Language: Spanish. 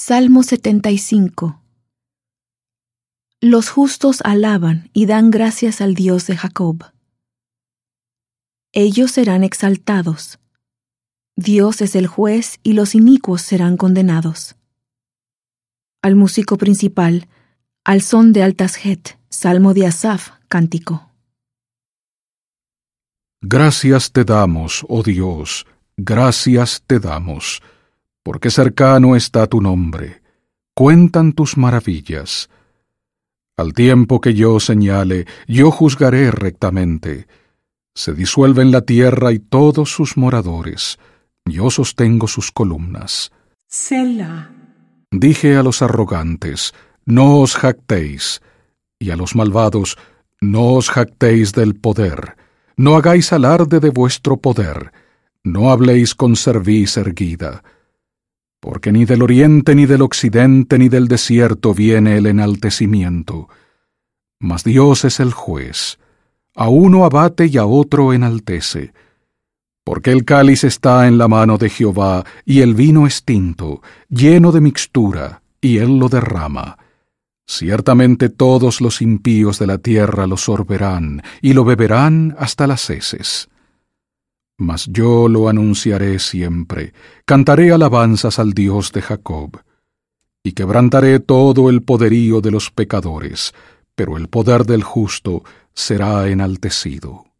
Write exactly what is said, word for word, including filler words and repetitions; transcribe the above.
Salmo setenta y cinco. Los justos alaban y dan gracias al Dios de Jacob. Ellos serán exaltados. Dios es el juez y los inicuos serán condenados. Al músico principal, al son de Altasjet, Salmo de Asaf, cántico. Gracias te damos, oh Dios, gracias te damos, porque cercano está tu nombre. Cuentan tus maravillas. Al tiempo que yo señale, yo juzgaré rectamente. Se disuelven la tierra y todos sus moradores. Yo sostengo sus columnas. Selah. Dije a los arrogantes, no os jactéis, y a los malvados, no os jactéis del poder. No hagáis alarde de vuestro poder, no habléis con cerviz erguida. Porque ni del oriente, ni del occidente, ni del desierto viene el enaltecimiento. Mas Dios es el juez, a uno abate y a otro enaltece. Porque el cáliz está en la mano de Jehová, y el vino es tinto, lleno de mixtura, y él lo derrama. Ciertamente todos los impíos de la tierra lo sorberán, y lo beberán hasta las heces. Mas yo lo anunciaré siempre, cantaré alabanzas al Dios de Jacob. Y quebrantaré todo el poderío de los pecadores, pero el poder del justo será enaltecido.